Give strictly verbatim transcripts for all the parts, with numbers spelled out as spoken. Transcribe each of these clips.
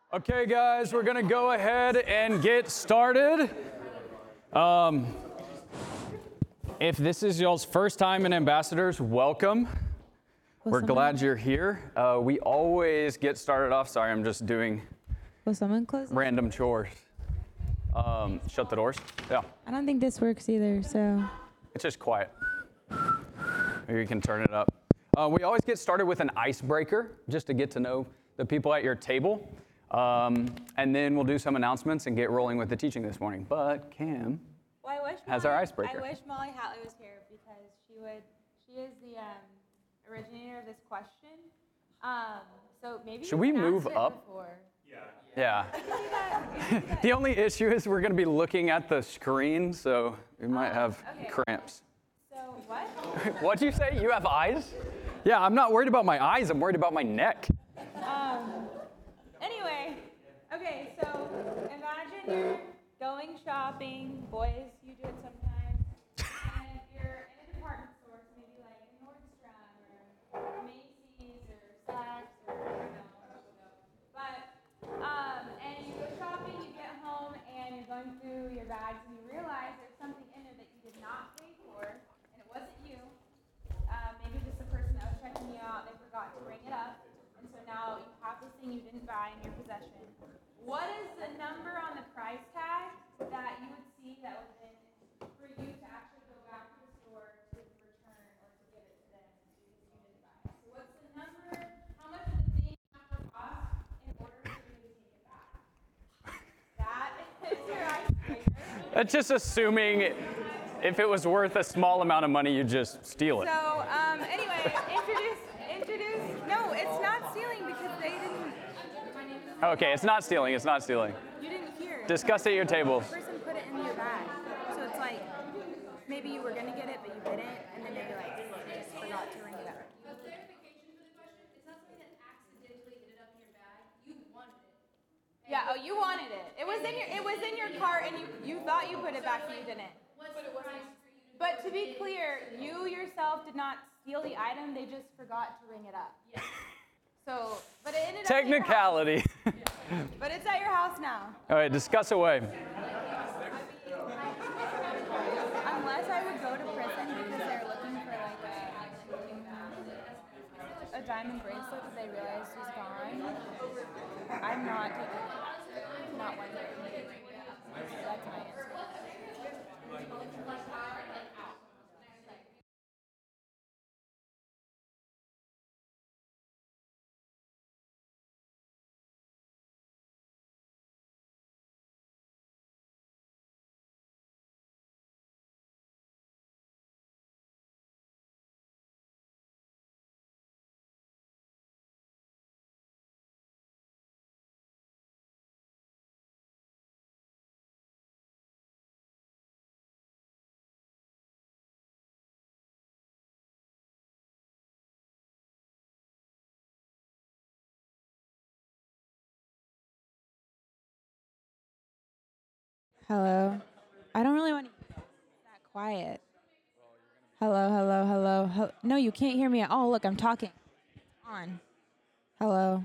Okay, guys, we're gonna go ahead and get started. Um, if this is y'all's first time in Ambassadors, welcome. Will We're someone- glad you're here. Uh, we always get started off. Sorry, I'm just doing Will someone close it? random chores. Um, shut the doors. Yeah, I don't think this works either, so. it's just quiet. Maybe you can turn it up. Uh, we always get started with an icebreaker, just to get to know the people at your table. Um, and then we'll do some announcements and get rolling with the teaching this morning. But Cam Well, I wish has Molly, our icebreaker. I wish Molly Hatley was here because she would. She is the um, originator of this question. Um, so maybe Should you've we asked move it up? Before. Yeah. You can do that. You can do that. The only issue is we're going to be looking at the screen, so we might have okay. cramps. So what? What'd you say? You have eyes? Yeah, I'm not worried about my eyes. I'm worried about my neck. Um, anyway, okay. So imagine you're going shopping. Boys, you do it sometimes. And you're in a department store, so maybe like a Nordstrom or Macy's or Saks or I don't know, I don't know. But um, and you go shopping, you get home, and you're going through your bags, and you realize there's something in there that you did not pay for, and it wasn't you. Uh, maybe just the person that was checking you out, they forgot to ring it up, and so now you have this thing you didn't buy in your possession. What is the number on the price tag that you would see that would have been for you to actually go back to the store to return or to give it to them because you didn't buy it? So what's the number? How much does the thing have to cost in order for you to take it back? That is your icebreaker. That's just assuming if it was worth a small amount of money, you just steal it. So, um, anyway, introduce, introduce, no, it's not stealing because they didn't, Okay, it's not stealing. It's not stealing. you didn't hear. Discuss at your tables. The person put it in your bag. So it's like, maybe you were gonna get it, but you didn't, and then maybe like, you just forgot to ring it up. A clarification for the question, it's not something that accidentally ended up in your bag. You wanted it. Yeah, oh, you wanted it. It was in your, it was in your cart, and you, you thought you put it back, but you didn't. What's the price for you to But to be clear, you yourself did not steal the item, they just forgot to ring it up. Yes. So, but it ended up at your house. Technicality. But it's at your house now. All right, discuss away. Unless I would go to prison because they're looking for like a, a diamond bracelet that they realized was gone, I'm not taking it. Not one day. That's my answer. Hello. I don't really want to be that quiet. Hello, hello, hello, hello. No, you can't hear me at all. Look, I'm talking. On. Hello.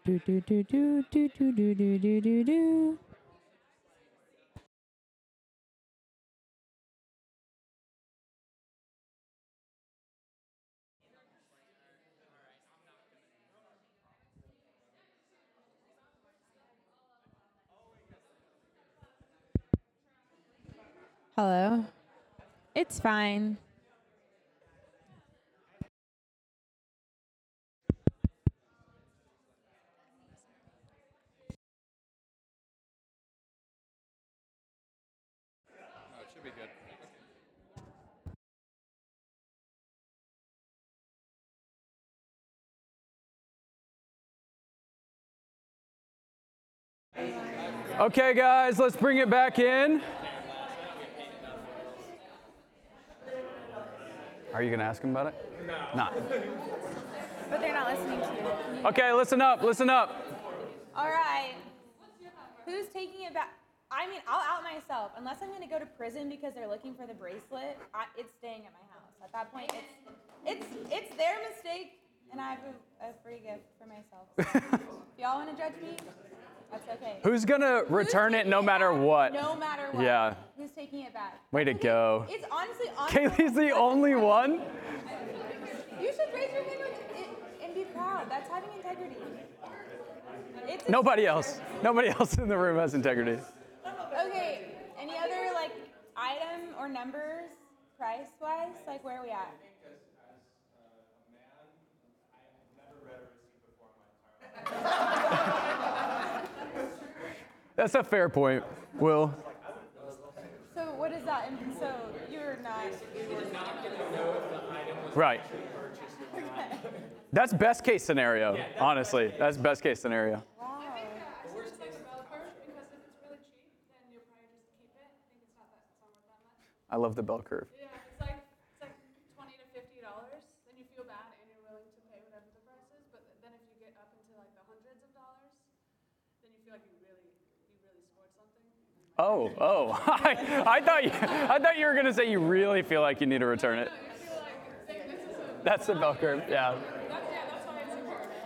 Do do do do do do do do do do do. Hello. It's fine. Oh, it should be good. Okay, guys, let's bring it back in. Are you going to ask him about it? No. Nah. But they're not listening to you. Okay, listen up, listen up. All right. Who's taking it back? I mean, I'll out myself. Unless I'm going to go to prison because they're looking for the bracelet, I, it's staying at my house. At that point, it's it's it's their mistake, and I have a, a free gift for myself. So if y'all want to judge me, that's okay. Who's going to return Who's it no taking matter back? what? No matter what. Yeah. Who's taking it back? Way to Okay, go. It's honestly, on Kaylee's the only one? You should raise your hand with it and be proud. That's having integrity. It's Nobody else. Nobody else in the room has integrity. Okay. Any other like item or numbers, price wise? Like where are we at? That's a fair point, Will. So what is that? And so you're not. Right. That's best case scenario, honestly. That's best case scenario. Wow. It's just like a bell curve, because if it's really cheap, then you'll probably just keep it. I think it's not that, it's not worth that much. I love the bell curve. Yeah, it's like, it's like twenty to fifty dollars, then you feel bad and you're willing to pay whatever the price is, but then if you get up into like the hundreds of dollars, then you feel like you really, you really scored something. Oh, oh. I, I thought you, I thought you were going to say you really feel like you need to return it. You feel like, think this is a, That's the bell curve, yeah. that's, yeah, that's why it's important.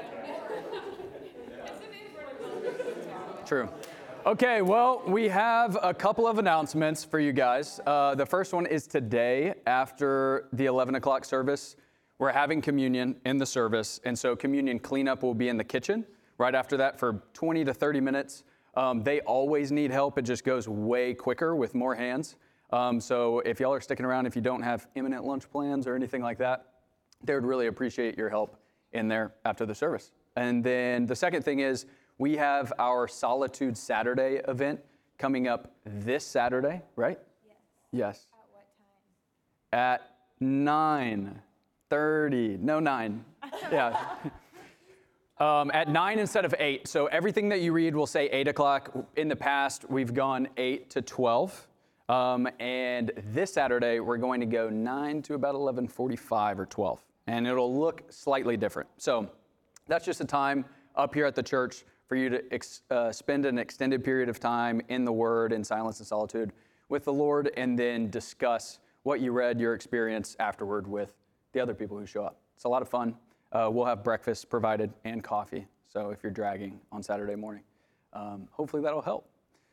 It's an important. True. Okay, well, we have a couple of announcements for you guys. Uh, the first one is today after the eleven o'clock service. We're having communion in the service, and so communion cleanup will be in the kitchen right after that for twenty to thirty minutes. Um, they always need help. It just goes way quicker with more hands. Um, so if y'all are sticking around, if you don't have imminent lunch plans or anything like that, they would really appreciate your help in there after the service. And then the second thing is we have our Solitude Saturday event coming up this Saturday, right? Yes. Yes. At what time? At nine thirty. No, nine. Yeah. Um, at nine instead of eight. So everything that you read will say eight o'clock. In the past, we've gone eight to twelve. Um, and this Saturday, we're going to go nine to about eleven forty-five or twelve. And it'll look slightly different. So that's just a time up here at the church for you to ex- uh, spend an extended period of time in the Word, in silence and solitude with the Lord, and then discuss what you read, your experience afterward with the other people who show up. It's a lot of fun. Uh, we'll have breakfast provided and coffee. So if you're dragging on Saturday morning, um, hopefully that'll help.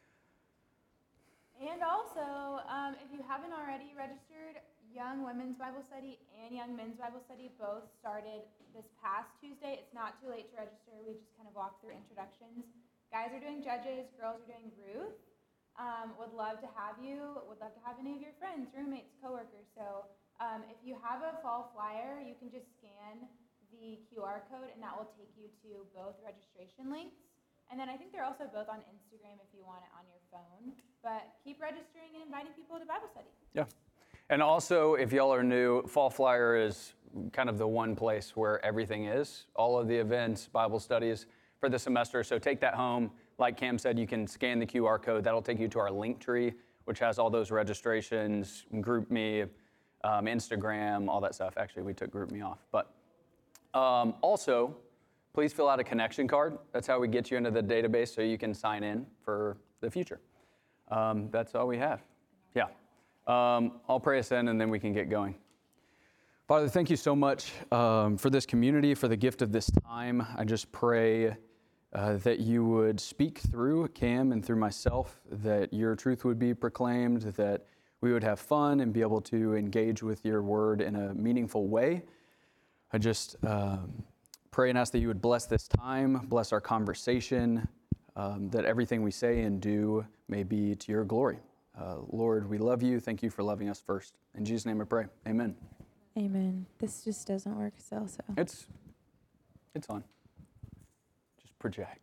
And also, um, if you haven't already registered, Young Women's Bible Study and Young Men's Bible Study both started this past Tuesday. It's not too late to register. We just kind of walked through introductions. Guys are doing Judges, girls are doing Ruth. Um, would love to have you. Would love to have any of your friends, roommates, coworkers. So um, if you have a fall flyer, you can just scan the Q R code, and that will take you to both registration links. And then I think they're also both on Instagram if you want it on your phone. But keep registering and inviting people to Bible study. Yeah. And also, if y'all are new, Fall Flyer is kind of the one place where everything is. All of the events, Bible studies for the semester. So take that home. Like Cam said, you can scan the Q R code. That'll take you to our link tree, which has all those registrations, GroupMe, um, Instagram, all that stuff. Actually, we took GroupMe off. But um, also, please fill out a connection card. That's how we get you into the database so you can sign in for the future. Um, that's all we have. Yeah. Um, I'll pray us in and then we can get going. Father, thank you so much um, for this community, for the gift of this time. I just pray uh, that you would speak through Cam and through myself, that your truth would be proclaimed, that we would have fun and be able to engage with your word in a meaningful way. I just um, pray and ask that you would bless this time, bless our conversation, um, that everything we say and do may be to your glory. Uh, Lord, we love you. Thank you for loving us first. In Jesus' name I pray. Amen. Amen. This just doesn't work still, so. It's, it's on. Just project.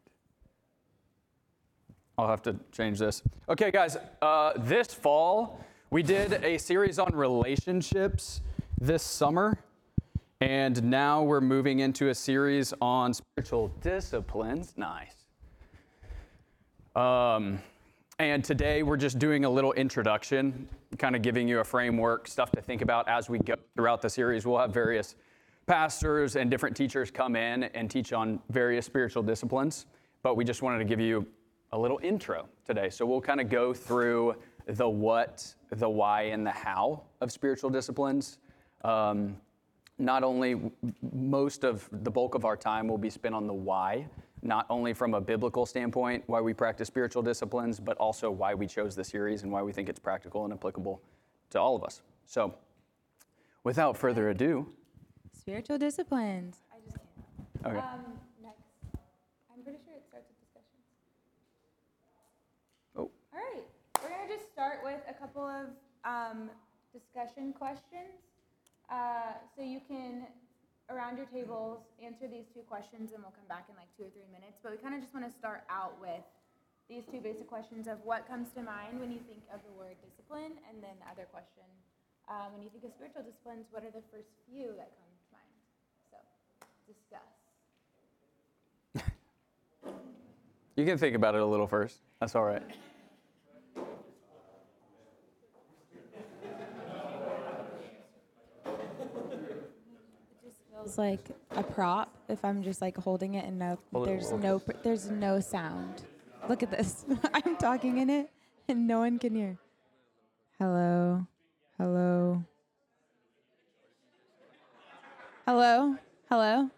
I'll have to change this. Okay, guys, uh, this fall, we did a series on relationships this summer, and now we're moving into a series on spiritual disciplines. Nice. Um, and today we're just doing a little introduction, kind of giving you a framework, stuff to think about as we go throughout the series. We'll have various pastors and different teachers come in and teach on various spiritual disciplines, but we just wanted to give you a little intro today. So we'll kind of go through the what, the why, and the how of spiritual disciplines. Um, not only most of the bulk of our time will be spent on the why, not only from a biblical standpoint, why we practice spiritual disciplines, but also why we chose the series and why we think it's practical and applicable to all of us. So without further ado. Spiritual disciplines. I just can't. Okay. Um, next. I'm pretty sure it starts with discussions. Oh. All right. We're going to just start with a couple of um, discussion questions. Uh, so you can, around your tables, answer these two questions, and we'll come back in like two or three minutes. But we kind of just want to start out with these two basic questions of what comes to mind when you think of the word discipline, and then the other question, uh, when you think of spiritual disciplines, what are the first few that come to mind? So, discuss. You can think about it a little first. That's all right. Feels like a prop if I'm just like holding it and no, Hold it, there's hold it. no, pr- there's no sound. Look at this. I'm talking in it and no one can hear. Hello, hello, hello, hello.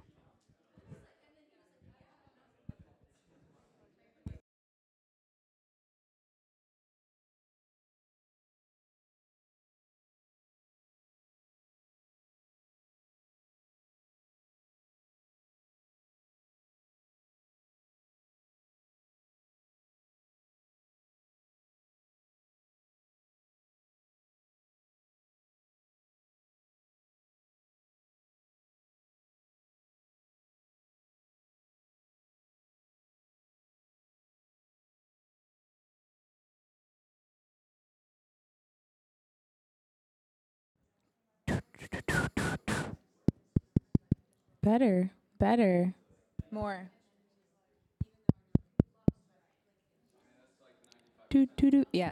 Better, better, more. Do do do. Yeah.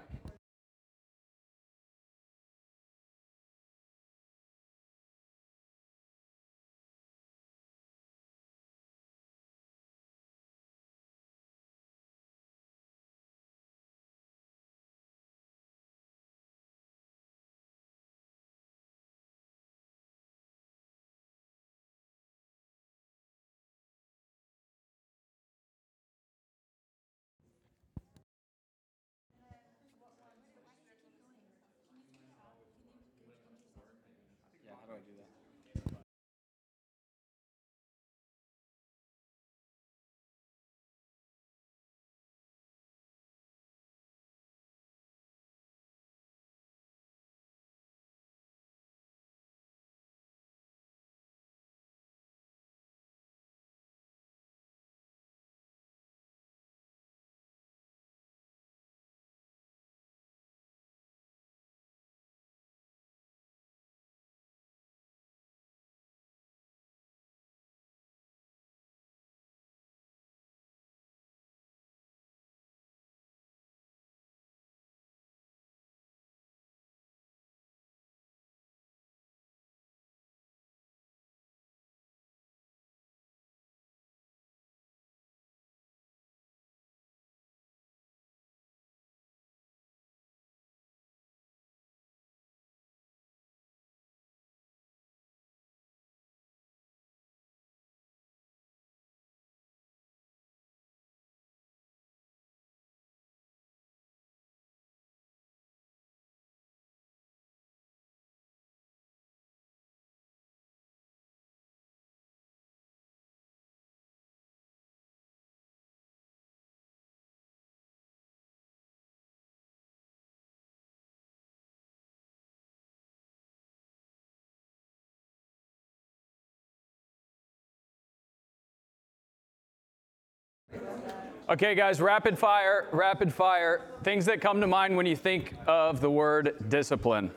Okay, guys, rapid fire, rapid fire. Things that come to mind when you think of the word discipline.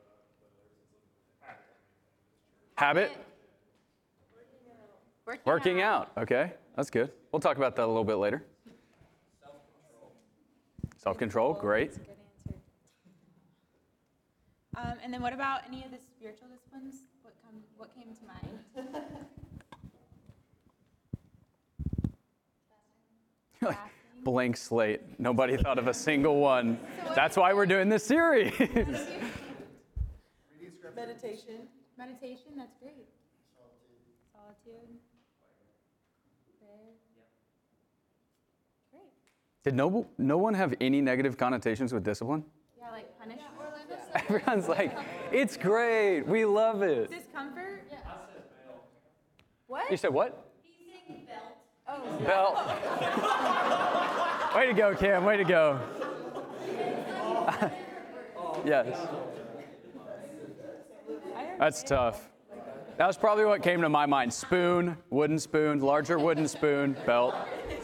Habit? Working, Working out. Okay, that's good. We'll talk about that a little bit later. Self-control, great. That's a good answer. Um, and then what about any of the spiritual disciplines? What come, what came to mind? Like, blank slate. Nobody thought of a single one. That's why we're doing this series. meditation. Meditation, that's great. Solitude. Prayer. Great. Did no, no one have any negative connotations with discipline? Yeah, like punishment. Everyone's like, it's great. We love it. Discomfort? Yeah. What? You said what? Oh, Belt. Way to go, Cam. Way to go. Yes. That's tough. That was probably what came to my mind. Spoon, wooden spoon, larger wooden spoon, belt.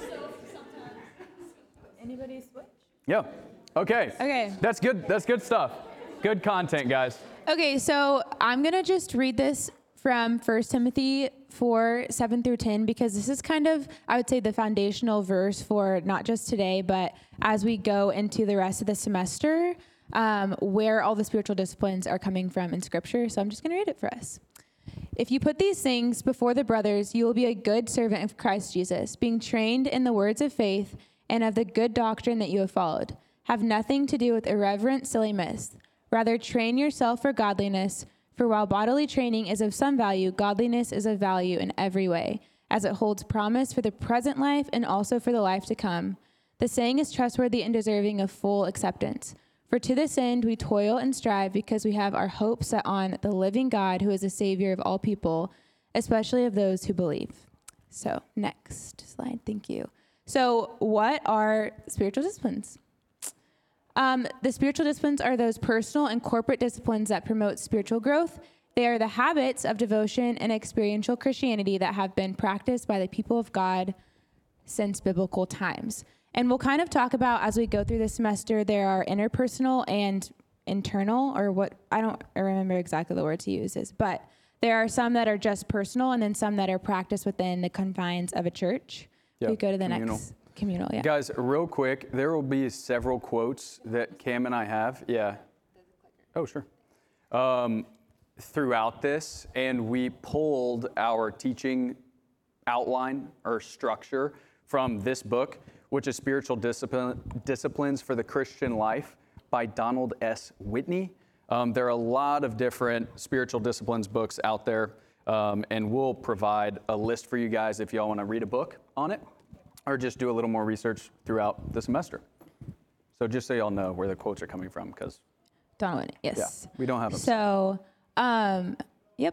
Anybody switch? Yeah. Okay. Okay. That's good. That's good stuff. Good content, guys. Okay, so I'm going to just read this from First Timothy four, seven through ten, because this is kind of, I would say, the foundational verse for not just today, but as we go into the rest of the semester, um, where all the spiritual disciplines are coming from in Scripture. So I'm just going to read it for us. If you put these things before the brothers, you will be a good servant of Christ Jesus, being trained in the words of faith and of the good doctrine that you have followed. Have nothing to do with irreverent, silly myths. Rather, train yourself for godliness. For while bodily training is of some value, godliness is of value in every way, as it holds promise for the present life and also for the life to come. The saying is trustworthy and deserving of full acceptance. For to this end we toil and strive, because we have our hope set on the living God, who is the Savior of all people, especially of those who believe. So, next slide. Thank you. So, what are spiritual disciplines? Um, the spiritual disciplines are those personal and corporate disciplines that promote spiritual growth. They are the habits of devotion and experiential Christianity that have been practiced by the people of God since biblical times. And we'll kind of talk about, as we go through this semester, there are interpersonal and internal, or what, I don't remember exactly the word to use is, but there are some that are just personal and then some that are practiced within the confines of a church. Yeah, we go to the communal. next communal, yeah. Guys, real quick, there will be several quotes that Cam and I have. Yeah. Oh, sure. Um, throughout this, and we pulled our teaching outline or structure from this book, which is Spiritual Discipline, Disciplines for the Christian Life by Donald S. Whitney. Um, there are a lot of different spiritual disciplines books out there, um, and we'll provide a list for you guys if y'all want to read a book on it, or just do a little more research throughout the semester. So just so y'all know where the quotes are coming from, because Donald Whitney, yes. yeah, we don't have them. So, um, yep,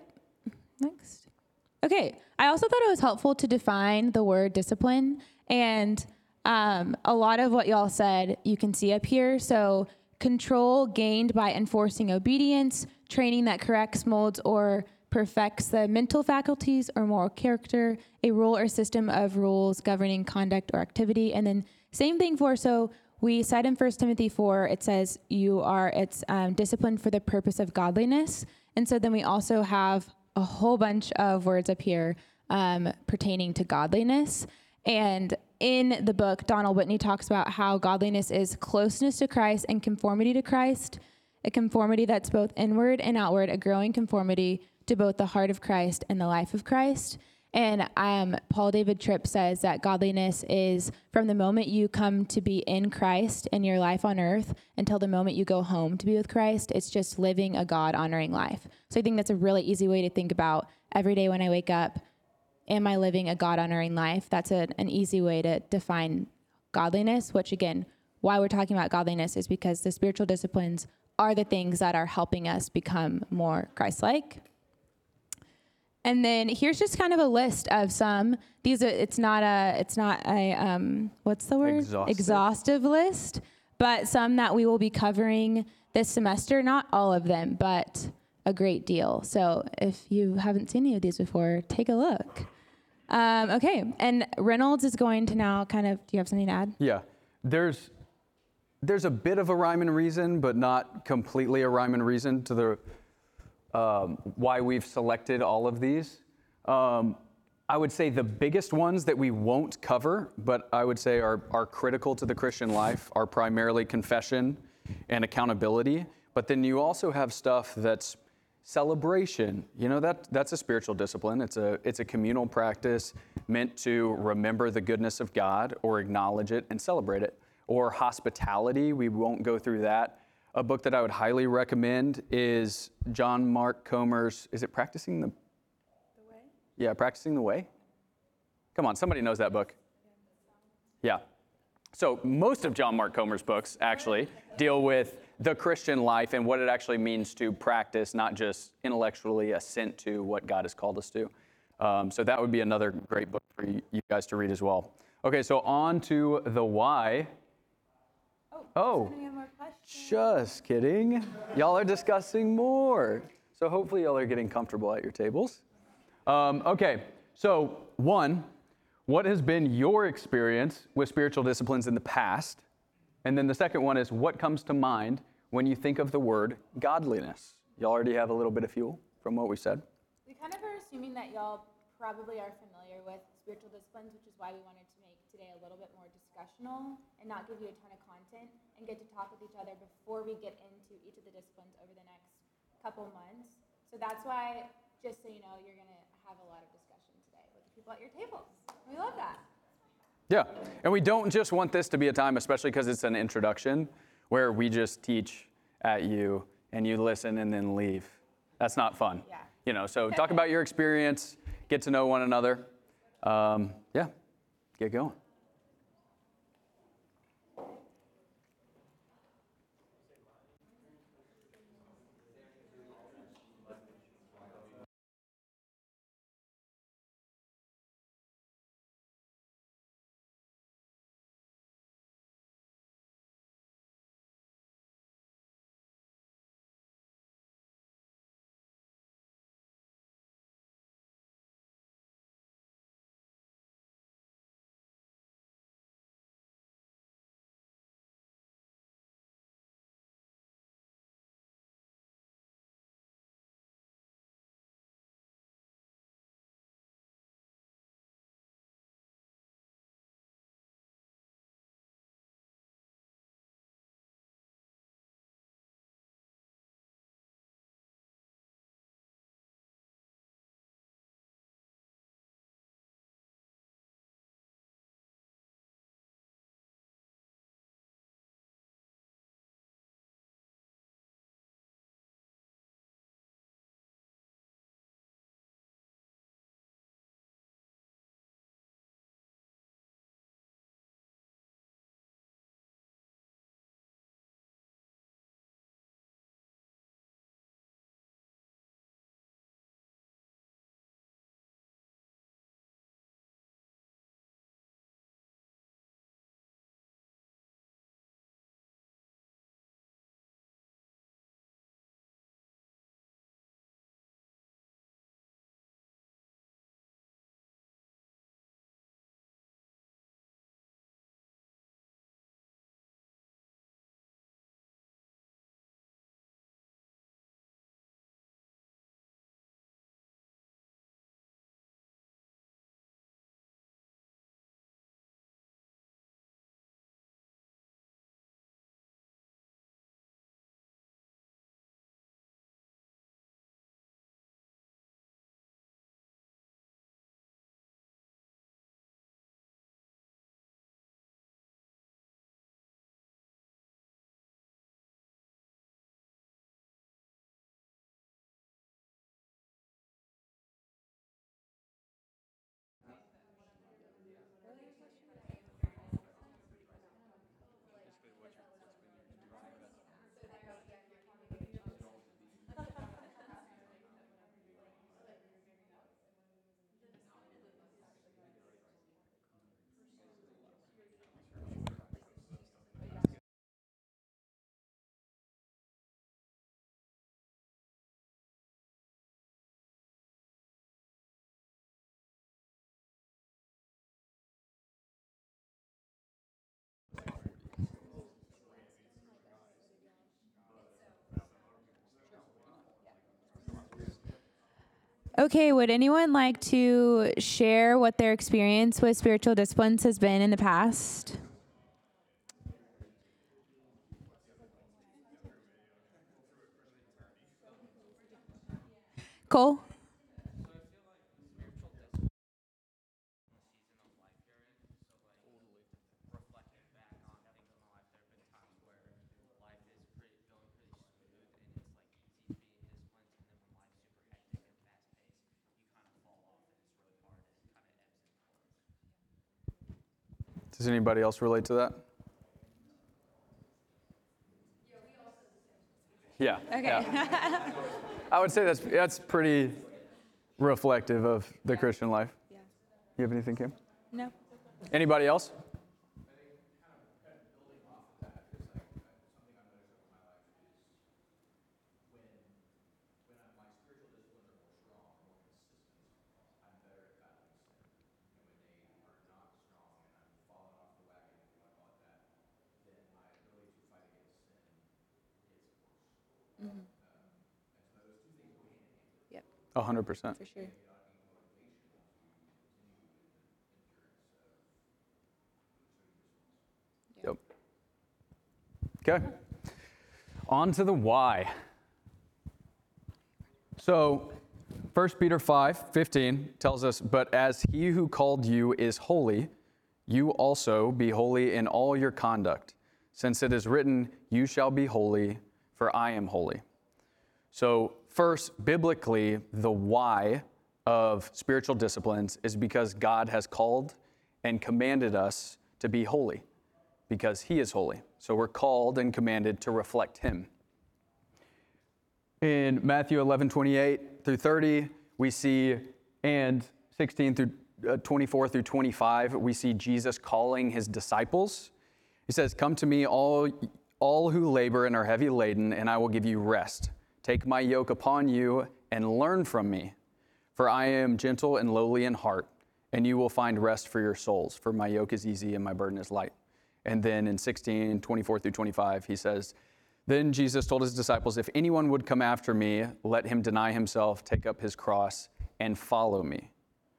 next. Okay, I also thought it was helpful to define the word discipline, and um, a lot of what y'all said you can see up here. So control gained by enforcing obedience, training that corrects, molds, or perfects the mental faculties or moral character, a rule or system of rules governing conduct or activity. And then same thing for, so we said in First Timothy four, it says you are, it's um, disciplined for the purpose of godliness. And so then we also have a whole bunch of words up here um, pertaining to godliness. And in the book, Donald Whitney talks about how godliness is closeness to Christ and conformity to Christ, a conformity that's both inward and outward, a growing conformity to both the heart of Christ and the life of Christ. And um, Paul David Tripp says that godliness is from the moment you come to be in Christ in your life on earth until the moment you go home to be with Christ. It's just living a God-honoring life. So I think that's a really easy way to think about every day when I wake up, am I living a God-honoring life? That's a, an easy way to define godliness, which again, why we're talking about godliness is because the spiritual disciplines are the things that are helping us become more Christ-like. And then here's just kind of a list of some. These are, it's not a, it's not a, um, what's the word? Exhaustive. Exhaustive list, but some that we will be covering this semester. Not all of them, but a great deal. So if you haven't seen any of these before, take a look. Um, okay, and Reynolds is going to now kind of, do you have something to add? Yeah, there's there's a bit of a rhyme and reason, but not completely a rhyme and reason to the um, why we've selected all of these. Um, I would say the biggest ones that we won't cover, but I would say are, are critical to the Christian life, are primarily confession and accountability. But then you also have stuff that's celebration. You know, that that's a spiritual discipline. It's a it's a communal practice meant to remember the goodness of God or acknowledge it and celebrate it. Or hospitality, we won't go through that. A book that I would highly recommend is John Mark Comer's, is it Practicing the Yeah, Practicing the Way? Come on, somebody knows that book. Yeah. So most of John Mark Comer's books actually deal with the Christian life and what it actually means to practice, not just intellectually assent to what God has called us to. Um, so that would be another great book for you you guys to read as well. Okay, so on to the why. Oh, Any more questions? just kidding. Y'all are discussing more. So hopefully y'all are getting comfortable at your tables. Um, okay, so one, what has been your experience with spiritual disciplines in the past? And then the second one is, what comes to mind when you think of the word godliness? Y'all already have a little bit of fuel from what we said? We kind of are assuming that y'all probably are familiar with spiritual disciplines, which is why we wanted to make today a little bit more discussional and not give you a ton of content and get to talk with each other before we get into each of the disciplines over the next couple months. So that's why, just so you know, you're going to have a lot of discussion today with the people at your tables. We love that. Yeah, and we don't just want this to be a time, especially because it's an introduction, where we just teach at you and you listen and then leave. That's not fun. Yeah. You know, so talk about your experience, get to know one another. Um, yeah, get going. Okay, would anyone like to share what their experience with spiritual disciplines has been in the past? Cole? Does anybody else relate to that? Yeah. Okay. Yeah. I would say that's that's pretty reflective of the Christian life. Yeah. You have anything, Kim? No. Anybody else? Yep, A hundred percent. for sure. Yep. Okay. On to the why. So, First Peter five fifteen tells us, "But as he who called you is holy, you also be holy in all your conduct, since it is written, you shall be holy, for I am holy." So, first, biblically, the why of spiritual disciplines is because God has called and commanded us to be holy, because he is holy. So we're called and commanded to reflect him. In Matthew eleven twenty-eight through thirty, we see, and sixteen through uh, twenty-four through twenty-five, we see Jesus calling his disciples. He says, "Come to me, all, all who labor and are heavy laden, and I will give you rest. Take my yoke upon you and learn from me, for I am gentle and lowly in heart, and you will find rest for your souls. For my yoke is easy and my burden is light." And then in sixteen, twenty-four through twenty-five, he says, "Then Jesus told his disciples, if anyone would come after me, let him deny himself, take up his cross, and follow me."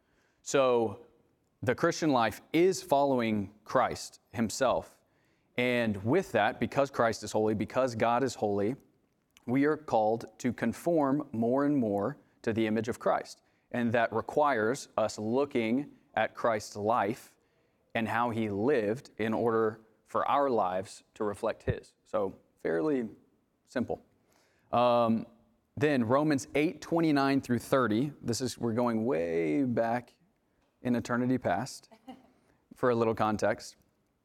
So the Christian life is following Christ himself. And with that, because Christ is holy, because God is holy, we are called to conform more and more to the image of Christ. And that requires us looking at Christ's life and how he lived in order for our lives to reflect his. So fairly simple. Um, then Romans eight twenty-nine through thirty. This is, we're going way back in eternity past for a little context.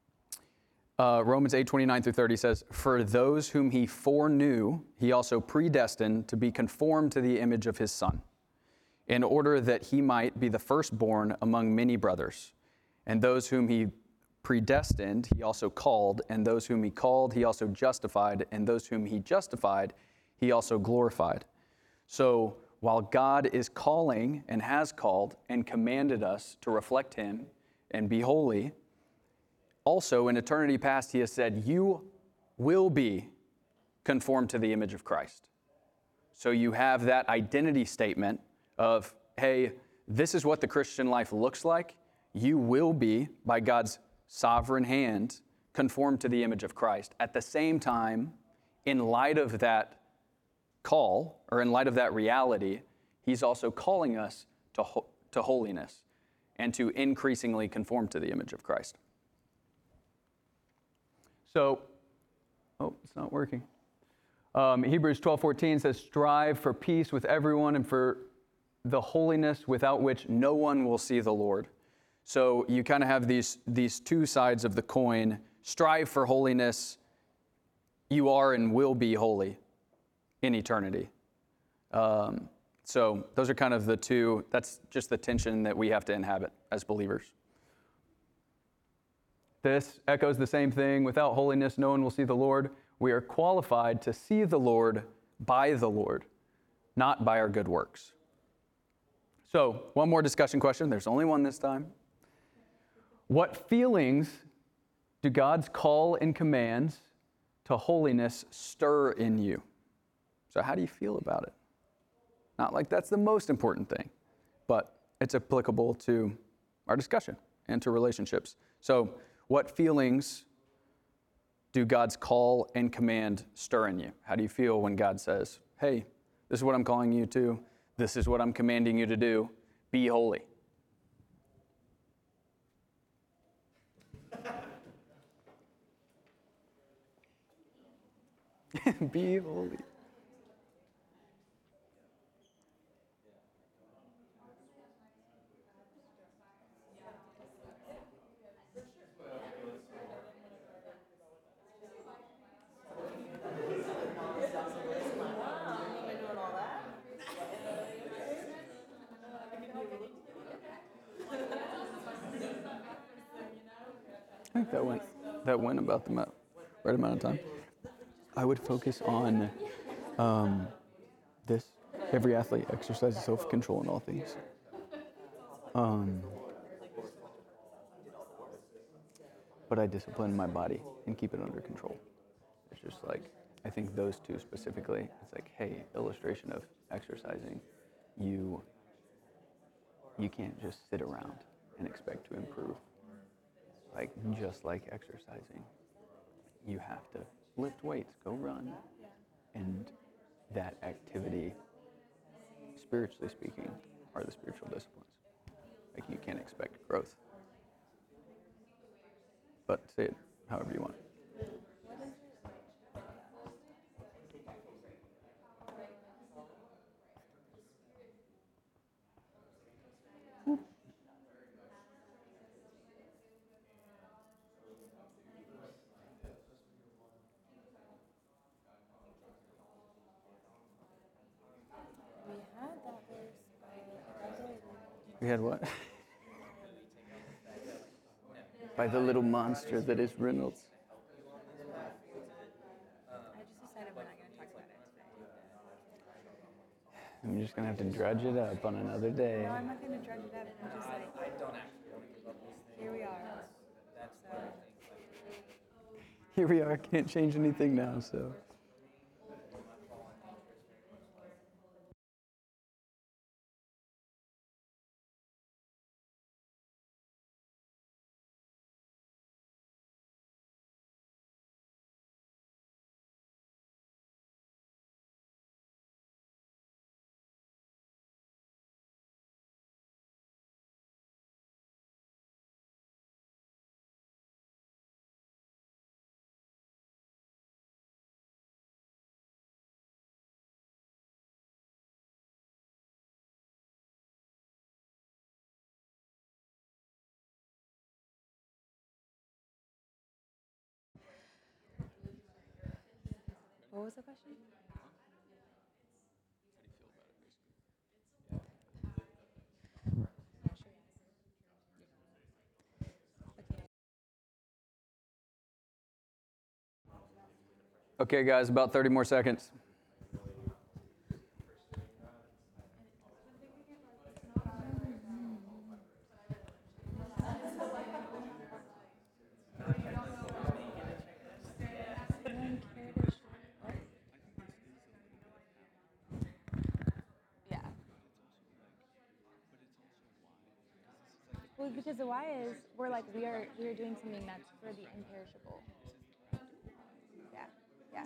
Uh, Romans eight twenty-nine through thirty says, "For those whom he foreknew, he also predestined to be conformed to the image of his Son, in order that he might be the firstborn among many brothers. And those whom he predestined, he also called, and those whom he called, he also justified, and those whom he justified, he also glorified." So while God is calling and has called and commanded us to reflect him and be holy, also in eternity past, he has said, you will be conformed to the image of Christ. So you have that identity statement of, hey, this is what the Christian life looks like. You will be, by God's sovereign hand, conformed to the image of Christ. At the same time, in light of that call, or in light of that reality, he's also calling us to, ho- to holiness and to increasingly conform to the image of Christ. So, oh, it's not working. Um, Hebrews twelve fourteen says, "Strive for peace with everyone and for the holiness without which no one will see the Lord." So you kind of have these, these two sides of the coin. Strive for holiness. You are and will be holy in eternity. Um, so those are kind of the two, that's just the tension that we have to inhabit as believers. This echoes the same thing. Without holiness, no one will see the Lord. We are qualified to see the Lord by the Lord, not by our good works. So, one more discussion question. There's only one this time. What feelings do God's call and commands to holiness stir in you? So, how do you feel about it? Not like that's the most important thing, but it's applicable to our discussion and to relationships. So, what feelings do God's call and command stir in you? How do you feel when God says, hey, this is what I'm calling you to, this is what I'm commanding you to do, be holy? Be holy. I think that went that went about the ma- right amount of time. I would focus on um, this. Every athlete exercises self-control in all things. Um, but I discipline my body and keep it under control. It's just like, I think those two specifically, it's like, hey, illustration of exercising. You, you can't just sit around and expect to improve. Like, just like exercising, you have to lift weights, go run. And that activity, spiritually speaking, are the spiritual disciplines. Like, you can't expect growth. But say it however you want. We had what? By the little monster that is Reynolds. I just decided we're not going to talk about it today. I'm just gonna have to drudge it up on another day. No, I'm not going to drudge it up. I'm just like, here we are. So, Here we are, can't change anything now, so. what was the question? Okay, guys, about thirty more seconds. Yeah. Well, because the why is we're like we are we are doing something that's for the imperishable. Yeah. Yeah.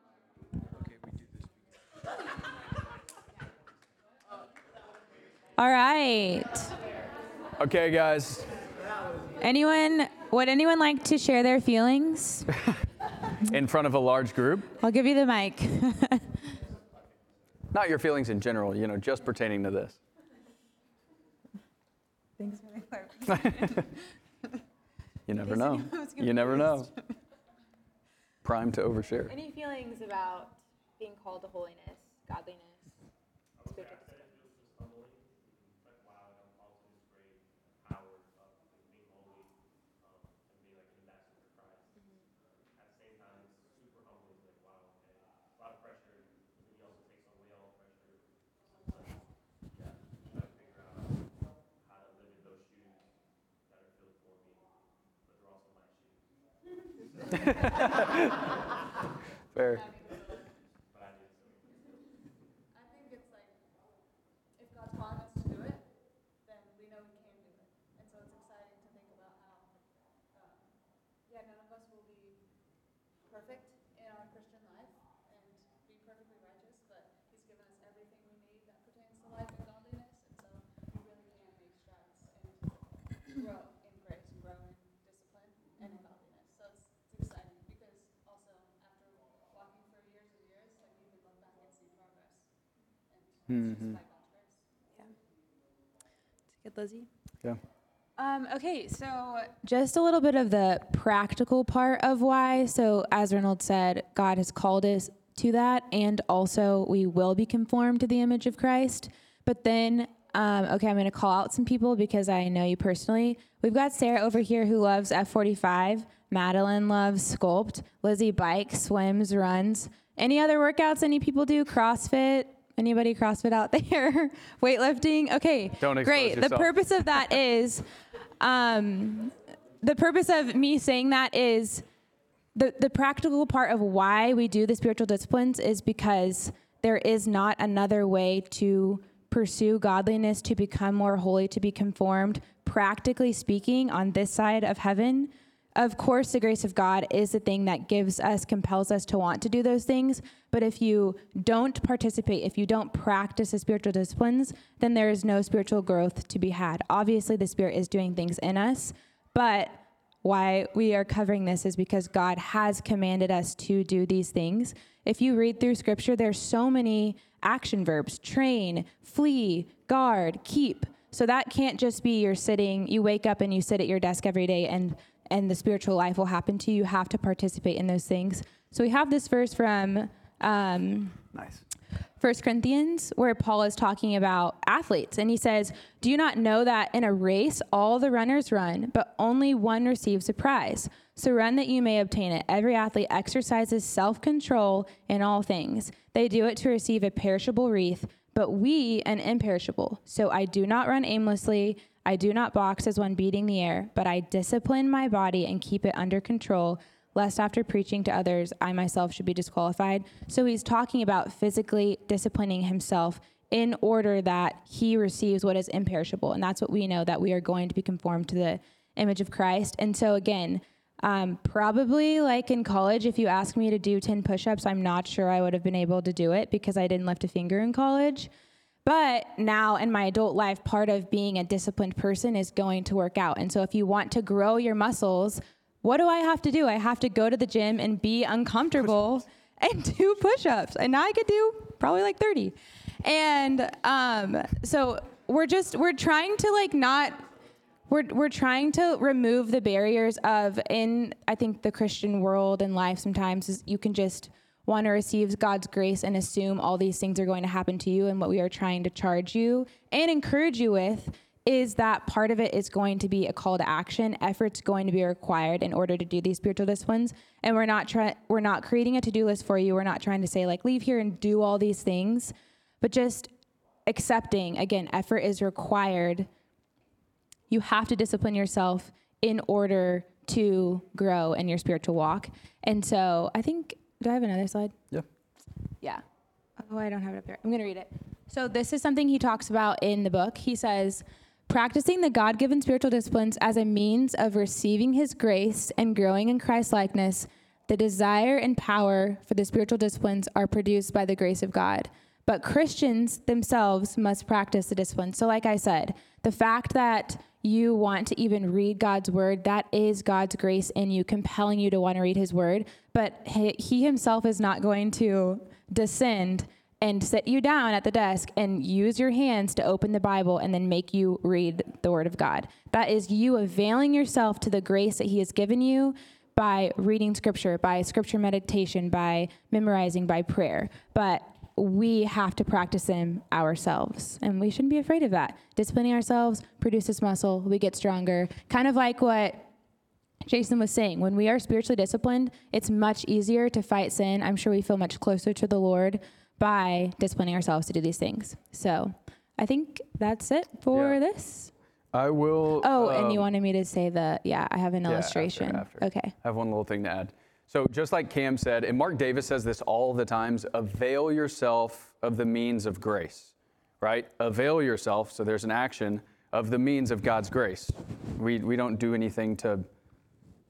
All right. Okay, guys. Anyone, would anyone like to share their feelings? In front of a large group. I'll give you the mic. Not your feelings in general, you know, just pertaining to this. Thanks for the clarification. You never know. You never know. Prime to overshare. Any feelings about being called to holiness, godliness, spiritual discipline? Fair. I think it's like perfect in our Christian life and be perfectly righteous, but he's given us everything we need that pertains to life and godliness, and so we really can make strides and grow in grace and grow in discipline and in godliness. So it's, it's exciting because also after walking for years and years, like you can look back and see progress. And it's just by God's grace. Good, Lizzie. Yeah. Um, okay, so just a little bit of the practical part of why. So as Reynolds said, God has called us to that, and also we will be conformed to the image of Christ. But then, um, okay, I'm going to call out some people because I know you personally. We've got Sarah over here who loves F forty-five. Madeline loves Sculpt. Lizzie bikes, swims, runs. Any other workouts any people do? CrossFit? Anybody CrossFit out there? Weightlifting? Okay, Don't expose great. The yourself. purpose of that is, um, the purpose of me saying that is the, the practical part of why we do the spiritual disciplines is because there is not another way to pursue godliness, to become more holy, to be conformed, practically speaking, on this side of heaven. Of course, the grace of God is the thing that gives us, compels us to want to do those things. But if you don't participate, if you don't practice the spiritual disciplines, then there is no spiritual growth to be had. Obviously, the Spirit is doing things in us, but why we are covering this is because God has commanded us to do these things. If you read through Scripture, there's so many action verbs: train, flee, guard, keep. So that can't just be you're sitting, you wake up and you sit at your desk every day and and the spiritual life will happen to you. You have to participate in those things. So we have this verse from um, Nice. First Corinthians where Paul is talking about athletes. And he says, do you not know that in a race, all the runners run, but only one receives a prize? So run that you may obtain it. Every athlete exercises self-control in all things. They do it to receive a perishable wreath, but we an imperishable. So I do not run aimlessly. I do not box as one beating the air, but I discipline my body and keep it under control, lest after preaching to others, I myself should be disqualified. So he's talking about physically disciplining himself in order that he receives what is imperishable. And that's what we know, that we are going to be conformed to the image of Christ. And so again, um, probably like in college, if you asked me to do ten push-ups, I'm not sure I would have been able to do it because I didn't lift a finger in college. But now in my adult life, part of being a disciplined person is going to work out. And so if you want to grow your muscles, what do I have to do? I have to go to the gym and be uncomfortable and do push-ups. And now I could do probably like thirty. And um, so we're just, we're trying to like not, we're, we're trying to remove the barriers of, in, I think the Christian world and life sometimes is you can just want to receive God's grace and assume all these things are going to happen to you. And what we are trying to charge you and encourage you with is that part of it is going to be a call to action. Effort's going to be required in order to do these spiritual disciplines. And we're not trying, we're not creating a to-do list for you. We're not trying to say like, leave here and do all these things, but just accepting, again, effort is required. You have to discipline yourself in order to grow in your spiritual walk. And so I think, do I have another slide? Yeah. Yeah. Oh, I don't have it up there. I'm going to read it. So this is something he talks about in the book. He says, practicing the God-given spiritual disciplines as a means of receiving his grace and growing in Christ-likeness, the desire and power for the spiritual disciplines are produced by the grace of God. But Christians themselves must practice the disciplines. So like I said, the fact that you want to even read God's word, that is God's grace in you, compelling you to want to read his word. But he, he himself is not going to descend and sit you down at the desk and use your hands to open the Bible and then make you read the word of God. That is you availing yourself to the grace that he has given you by reading scripture, by scripture meditation, by memorizing, by prayer. But we have to practice them ourselves, and we shouldn't be afraid of that. Disciplining ourselves produces muscle. We get stronger. Kind of like what Jason was saying, when we are spiritually disciplined, it's much easier to fight sin. I'm sure we feel much closer to the Lord by disciplining ourselves to do these things. So I think that's it for Yeah. this. I will. Oh, and you um, wanted me to say the, yeah, I have an yeah, after- illustration. after. Okay. I have one little thing to add. So just like Cam said, and Mark Davis says this all the times, avail yourself of the means of grace, right? Avail yourself, so there's an action, of the means of God's grace. We, we don't do anything to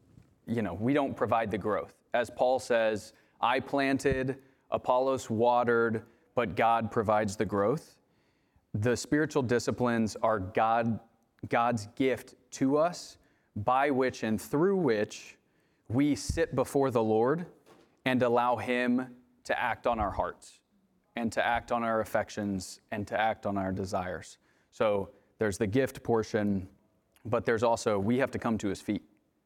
you know, we don't provide the growth. As Paul says, I planted, Apollos watered, but God provides the growth. The spiritual disciplines are God, God's gift to us, by which and through which we sit before the Lord and allow Him to act on our hearts and to act on our affections and to act on our desires. So there's the gift portion, but there's also, we have to come to His feet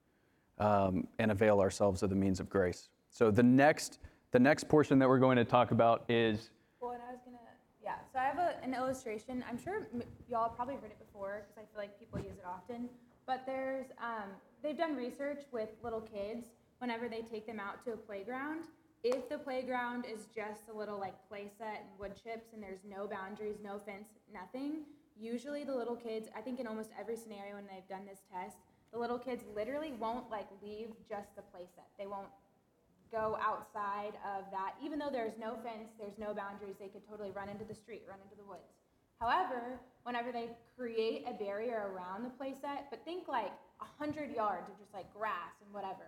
um, and avail ourselves of the means of grace. So the next, the next portion that we're going to talk about is... Well, and I was gonna, yeah, so I have a, an illustration. I'm sure m- y'all probably heard it before because I feel like people use it often, but there's, um, they've done research with little kids whenever they take them out to a playground. If the playground is just a little like play set and wood chips and there's no boundaries, no fence, nothing, usually the little kids, I think in almost every scenario when they've done this test, the little kids literally won't like leave just the play set. They won't go outside of that. Even though there's no fence, there's no boundaries, they could totally run into the street, run into the woods. However, whenever they create a barrier around the play set, but think like a hundred yards of just like grass and whatever,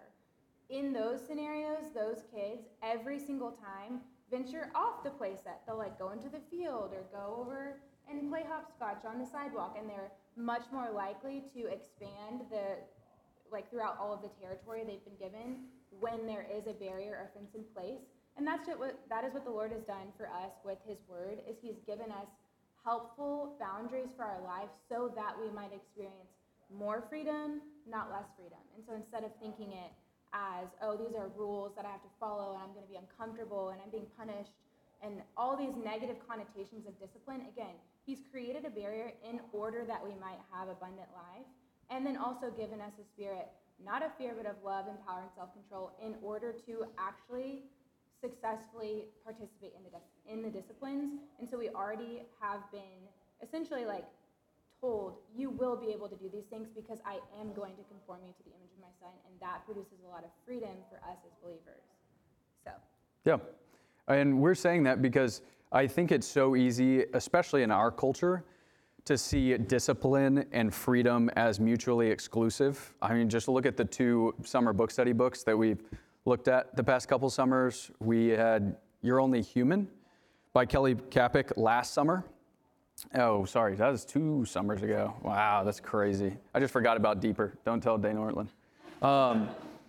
in those scenarios, those kids, every single time, venture off the play set. They'll like go into the field or go over and play hopscotch on the sidewalk, and they're much more likely to expand the, like throughout all of the territory they've been given when there is a barrier or fence in place. And that's what, that is what the Lord has done for us with His word, is He's given us helpful boundaries for our life so that we might experience more freedom, not less freedom. And so instead of thinking it as, oh, these are rules that I have to follow and I'm going to be uncomfortable and I'm being punished and all these negative connotations of discipline, again, He's created a barrier in order that we might have abundant life, and then also given us a spirit, not of fear, but of love and power and self-control, in order to actually successfully participate in the dis- in the disciplines. And so we already have been essentially like told, you will be able to do these things because I am going to conform you to the image of my Son, and that produces a lot of freedom for us as believers. So. Yeah, and we're saying that because I think it's so easy, especially in our culture, to see discipline and freedom as mutually exclusive. I mean, just look at the two summer book study books that we've looked at the past couple summers. We had You're Only Human by Kelly Kapic last summer. Oh, sorry, that was two summers ago. Wow, that's crazy. I just forgot about Deeper. Don't tell Dana Ortland. Um,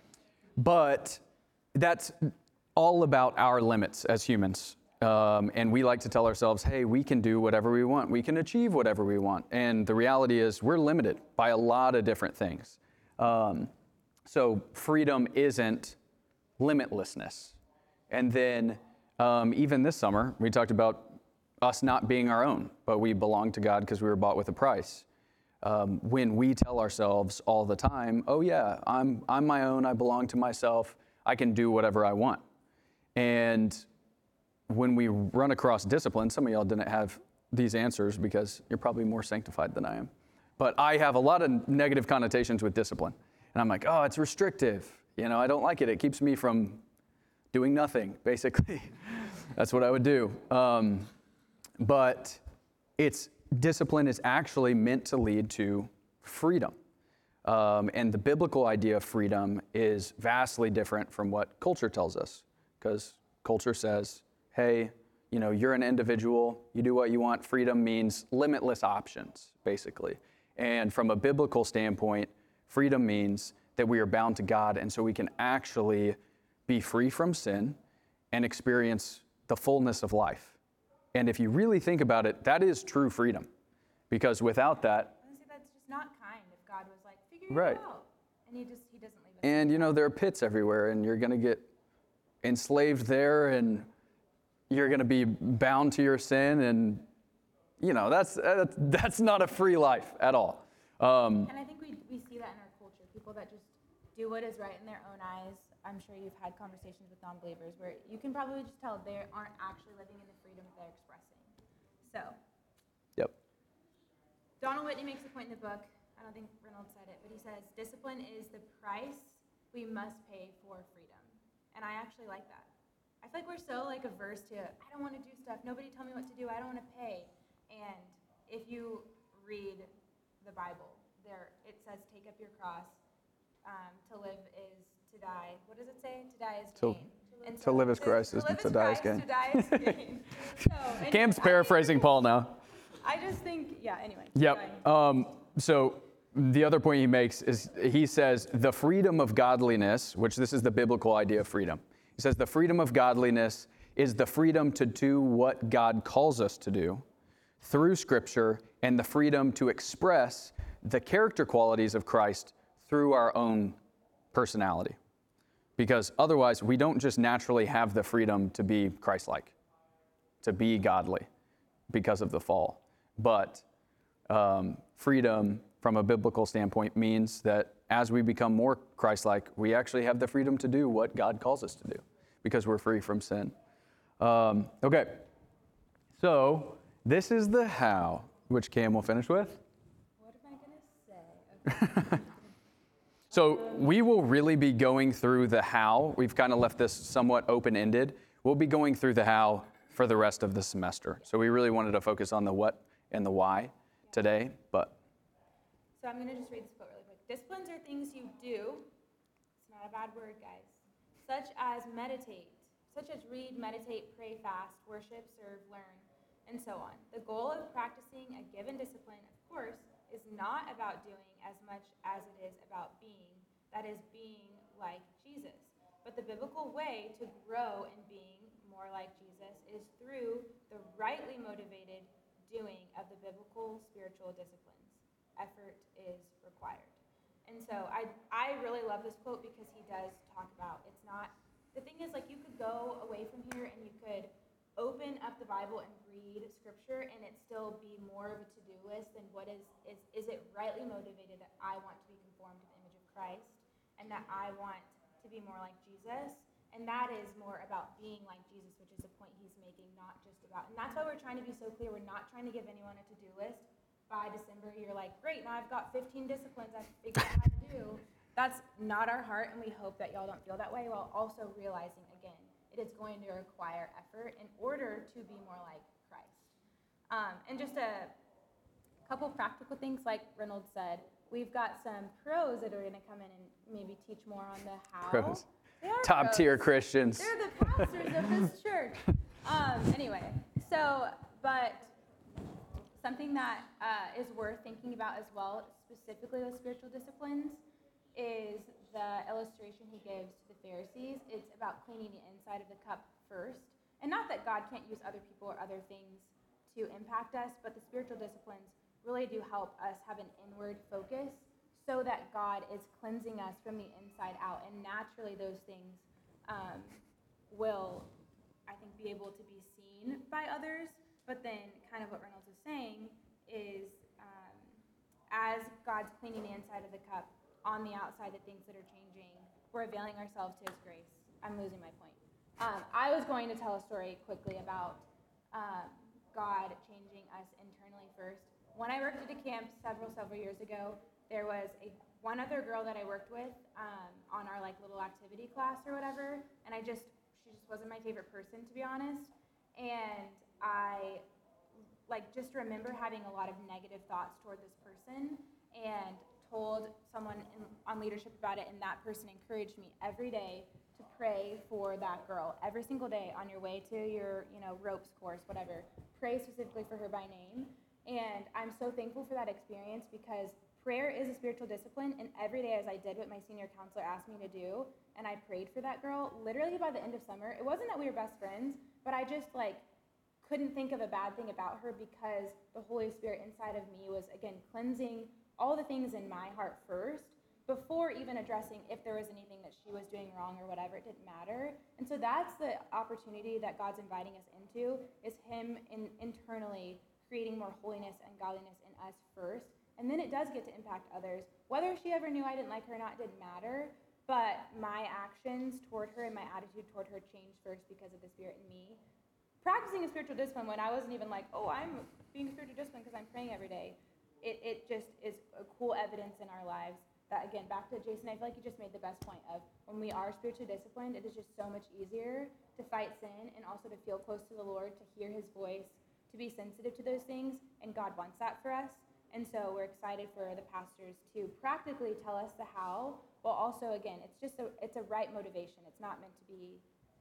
but that's all about our limits as humans. Um, and we like to tell ourselves, hey, we can do whatever we want. We can achieve whatever we want. And the reality is we're limited by a lot of different things. Um, so freedom isn't limitlessness. And then um, even this summer, we talked about us not being our own, but we belong to God because we were bought with a price. Um, when we tell ourselves all the time, oh yeah, I'm, I'm my own, I belong to myself, I can do whatever I want. And when we run across discipline, some of y'all didn't have these answers because you're probably more sanctified than I am. But I have a lot of negative connotations with discipline. And I'm like, oh, it's restrictive. You know, I don't like it. It keeps me from doing nothing, basically. That's what I would do. Um, but it's discipline is actually meant to lead to freedom. Um, and the biblical idea of freedom is vastly different from what culture tells us. Because culture says, hey, you know, you're an individual, you do what you want. Freedom means limitless options, basically. And from a biblical standpoint, freedom means that we are bound to God, and so we can actually be free from sin and experience the fullness of life. And if you really think about it, that is true freedom. Because without that... Honestly, that's just not kind if God was like, figure right. it out. And he just, he doesn't leave us. And, you know, there are pits everywhere, and you're going to get enslaved there, and you're going to be bound to your sin, and, you know, that's that's, that's not a free life at all. Um, and I think we, we see that in our culture. People that just do what is right in their own eyes. I'm sure you've had conversations with non-believers where you can probably just tell they aren't actually living in the freedom that they're expressing. So. Yep. Donald Whitney makes a point in the book. I don't think Reynolds said it, but he says, discipline is the price we must pay for freedom. And I actually like that. I feel like we're so like averse to, I don't want to do stuff. Nobody tell me what to do. I don't want to pay. And if you read the Bible, there it says, take up your cross. Um, to live is to die. What does it say? To die is To- gain. And to live as Christ to is- live to as die is Christ, gain. To die is gain. So, anyway, Cam's I think- paraphrasing Paul now. I just think, yeah, anyway. keep Yep. going. Um, so the other point he makes is he says the freedom of godliness, which this is the biblical idea of freedom. He says the freedom of godliness is the freedom to do what God calls us to do through Scripture, and the freedom to express the character qualities of Christ through our own personality. Because otherwise, we don't just naturally have the freedom to be Christ-like, to be godly because of the fall. But um, freedom from a biblical standpoint means that as we become more Christ-like, we actually have the freedom to do what God calls us to do because we're free from sin. Um, okay, so this is the how, which Cam will finish with. What am I going to say? Okay. So we will really be going through the how. We've kind of left this somewhat open-ended. We'll be going through the how for the rest of the semester. So we really wanted to focus on the what and the why today, but So I'm going to just read this quote really quick. Disciplines are things you do. It's not a bad word, guys. Such as meditate, such as read, meditate, pray, fast, worship, serve, learn, and so on. The goal of practicing a given discipline, of course, is not about doing as much as it is about being, that is, being like Jesus. But the biblical way to grow in being more like Jesus is through the rightly motivated doing of the biblical spiritual disciplines. Effort is required. And so I I really love this quote because he does talk about, it's not, the thing is, like, you could go away from here and you could open up the Bible and read scripture and it still be more of a to-do list than what is, is, is it rightly motivated that I want to be conformed to the image of Christ and that I want to be more like Jesus? And that is more about being like Jesus, which is the point he's making, not just about, and that's why we're trying to be so clear. We're not trying to give anyone a to-do list. By December, you're like, great, now I've got fifteen disciplines I have to figure out how to do. That's not our heart, and we hope that y'all don't feel that way, while also realizing, again, it is going to require effort in order to be more like Christ. Um, and just a couple practical things, like Reynolds said, we've got some pros that are going to come in and maybe teach more on the how. Pros. They are top pros. tier Christians. They're the pastors of this church. Um, anyway, so, but something that uh, is worth thinking about as well, specifically with spiritual disciplines, is the illustration he gives to the Pharisees. It's about cleaning the inside of the cup first. And not that God can't use other people or other things to impact us, but the spiritual disciplines really do help us have an inward focus so that God is cleansing us from the inside out. And naturally those things um, will, I think, be able to be seen by others. But then kind of what Reynolds is saying is um, as God's cleaning the inside of the cup, on the outside, the things that are changing, we're availing ourselves to his grace. I'm losing my point. Um, I was going to tell a story quickly about um, God changing us internally first. When I worked at a camp several, several years ago, there was a one other girl that I worked with um, on our like little activity class or whatever, and I just, she just wasn't my favorite person, to be honest. And I like just remember having a lot of negative thoughts toward this person, and told someone in, on leadership about it, and that person encouraged me every day to pray for that girl. Every single day on your way to your, you know, ropes course, whatever, pray specifically for her by name. And I'm so thankful for that experience because prayer is a spiritual discipline, and every day as I did what my senior counselor asked me to do, and I prayed for that girl, literally by the end of summer, it wasn't that we were best friends, but I just like couldn't think of a bad thing about her because the Holy Spirit inside of me was, again, cleansing all the things in my heart first before even addressing if there was anything that she was doing wrong or whatever. It didn't matter. And so that's the opportunity that God's inviting us into, is him in, internally creating more holiness and godliness in us first. And then it does get to impact others. Whether she ever knew I didn't like her or not didn't matter, but my actions toward her and my attitude toward her changed first because of the Spirit in me. Practicing a spiritual discipline when I wasn't even like, oh, I'm being spiritual discipline because I'm praying every day. It, it just is a cool evidence in our lives that, again, back to Jason, I feel like you just made the best point of when we are spiritually disciplined, it is just so much easier to fight sin and also to feel close to the Lord, to hear his voice, to be sensitive to those things, and God wants that for us. And so we're excited for the pastors to practically tell us the how, while also, again, it's just a, it's a right motivation. It's not meant to be,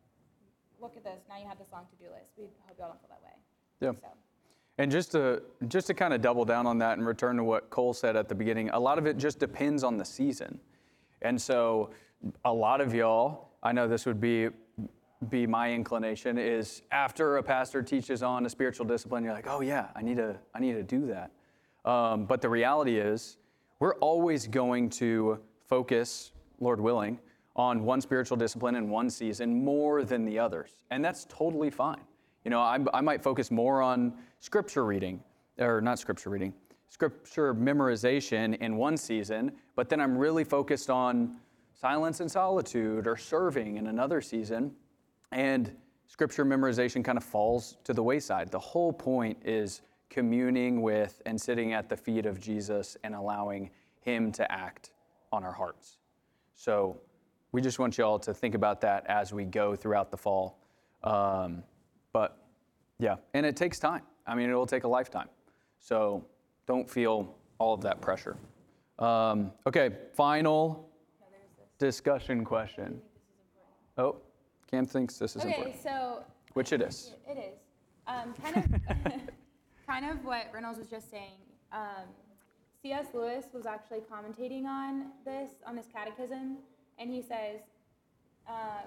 look at this, now you have this long to-do list. We hope y'all don't feel that way. Yeah. So. And just to just to kind of double down on that and return to what Cole said at the beginning, a lot of it just depends on the season. And so a lot of y'all, I know this would be be my inclination, is after a pastor teaches on a spiritual discipline, you're like, oh yeah, I need to I need to do that. Um, but the reality is, we're always going to focus, Lord willing, on one spiritual discipline in one season more than the others. And that's totally fine. You know, I, I might focus more on scripture reading, or not scripture reading, scripture memorization in one season, but then I'm really focused on silence and solitude or serving in another season, and scripture memorization kind of falls to the wayside. The whole point is communing with and sitting at the feet of Jesus and allowing him to act on our hearts. So we just want y'all to think about that as we go throughout the fall. Um, But yeah, and it takes time. I mean, it will take a lifetime. So don't feel all of that pressure. Um, okay, final discussion question. Oh, Cam thinks this is Okay, important. so Which it is. it is. Um, kind of kind of what Reynolds was just saying. Um, C S Lewis was actually commentating on this, on this catechism, and he says, um,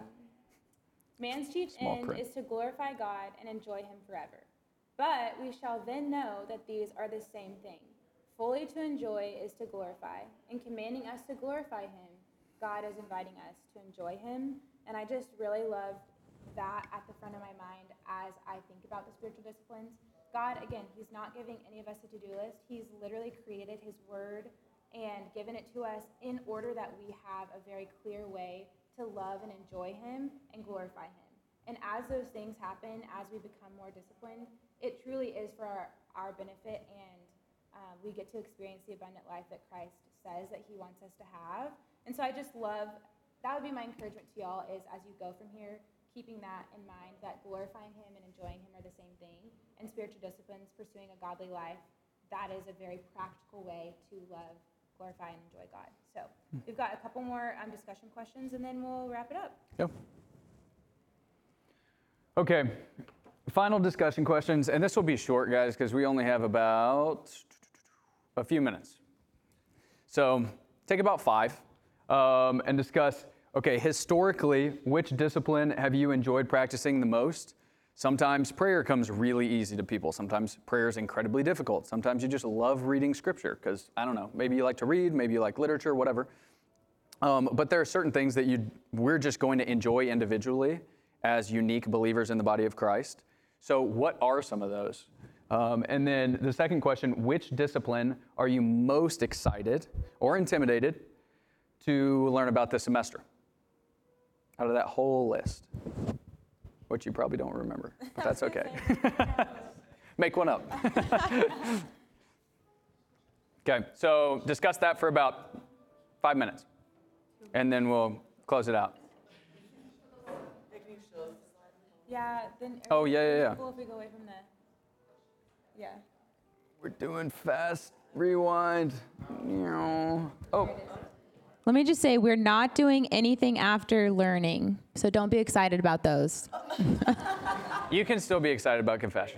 man's chief Small end print. is to glorify God and enjoy him forever. But we shall then know that these are the same thing. Fully to enjoy is to glorify. In commanding us to glorify him, God is inviting us to enjoy him. And I just really love that at the front of my mind as I think about the spiritual disciplines. God, again, he's not giving any of us a to-do list. He's literally created his word and given it to us in order that we have a very clear way to love and enjoy him and glorify him. And as those things happen, as we become more disciplined, it truly is for our, our benefit, and um, we get to experience the abundant life that Christ says that he wants us to have. And so I just love, that would be my encouragement to y'all, is as you go from here, keeping that in mind, that glorifying him and enjoying him are the same thing. And spiritual disciplines, pursuing a godly life, that is a very practical way to love, glorify, and enjoy God. So we've got a couple more um, discussion questions, and then we'll wrap it up. Yep. Okay, final discussion questions, and this will be short, guys, because we only have about a few minutes. So take about five um, and discuss, okay, historically, which discipline have you enjoyed practicing the most? Sometimes prayer comes really easy to people. Sometimes prayer is incredibly difficult. Sometimes you just love reading scripture because, I don't know, maybe you like to read, maybe you like literature, whatever. Um, but there are certain things that you we're just going to enjoy individually as unique believers in the body of Christ. So what are some of those? Um, and then the second question, which discipline are you most excited or intimidated to learn about this semester? Out of that whole list, which you probably don't remember, but that's okay. Make one up. Okay, so discuss that for about five minutes, and then we'll close it out. Yeah, then. Oh, yeah, yeah, yeah. Cool if we go away from the. Yeah. We're doing fast rewind. Oh, Let me just say, we're not doing anything after learning, so don't be excited about those. you can still be excited about confession.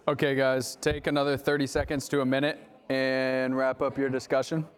Okay, guys, take another thirty seconds to a minute and wrap up your discussion.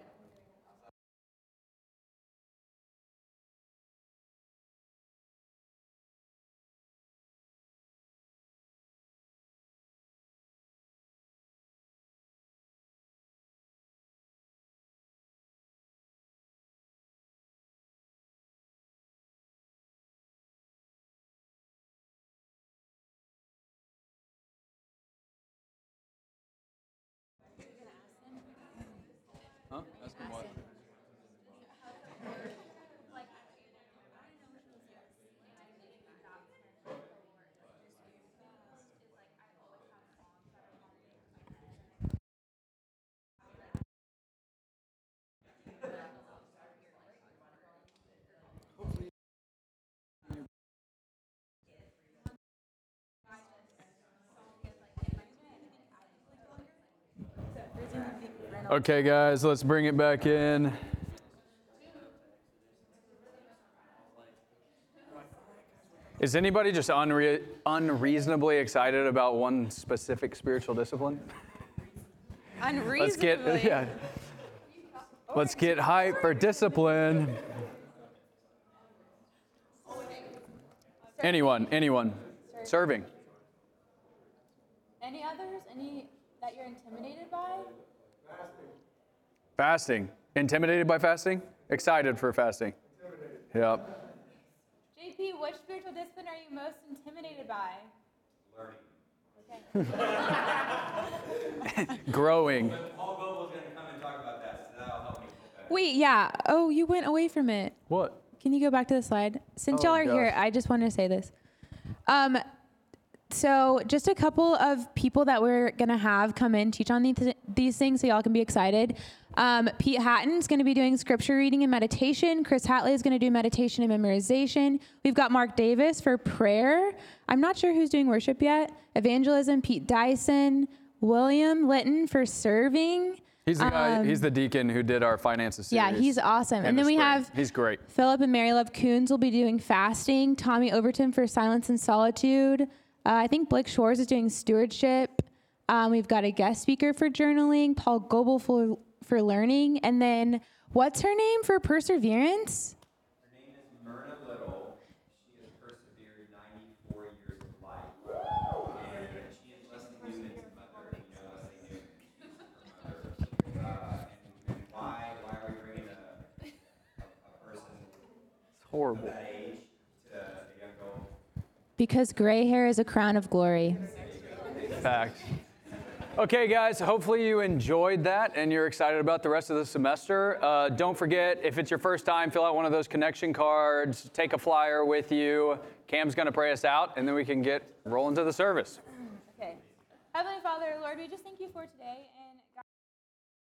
Huh? Ask him what? Okay, guys, let's bring it back in. Is anybody just unre- unreasonably excited about one specific spiritual discipline? Unreasonably. Let's get yeah. Let's get hype for discipline. Anyone, anyone. Serving. Any others? Any that you're intimidated by? Fasting. Intimidated by fasting? Excited for fasting. Yep. J P, which spiritual discipline are you most intimidated by? Learning. Okay. Growing. Paul Goebel was going to come and talk about that, so that'll help me. Wait, yeah. Oh, you went away from it. What? Can you go back to the slide? Since Oh, y'all are here, gosh. I just wanted to say this. Um, so just a couple of people that we're going to have come in, teach on these, these things so y'all can be excited. Um, Pete Hatton's going to be doing scripture reading and meditation. Chris Hatley is going to do meditation and memorization. We've got Mark Davis for prayer. I'm not sure who's doing worship yet. Evangelism, Pete Dyson. William Litton for serving. He's the guy, Um, he's the deacon who did our finances series. Yeah, he's awesome. in And the then we spring. have He's great. Philip and Mary Love Coons will be doing fasting. Tommy Overton for silence and solitude. Uh, I think Blake Shores is doing stewardship. Um, we've got a guest speaker for journaling, Paul Goebel for, for learning. And then what's her name for perseverance? Her name is Myrna Little. She has persevered ninety-four years of life. And she is Leslie Newman's mother. You know Leslie Newman, her mother. Uh, and, and why, why are we bringing a, a, a person It's horrible. that age to the young girl? Because gray hair is a crown of glory. Facts. Okay, guys, hopefully you enjoyed that and you're excited about the rest of the semester. Uh, don't forget, if it's your first time, fill out one of those connection cards, take a flyer with you. Cam's going to pray us out, and then we can get rolling to the service. Okay. Heavenly Father, Lord, we just thank you for today. And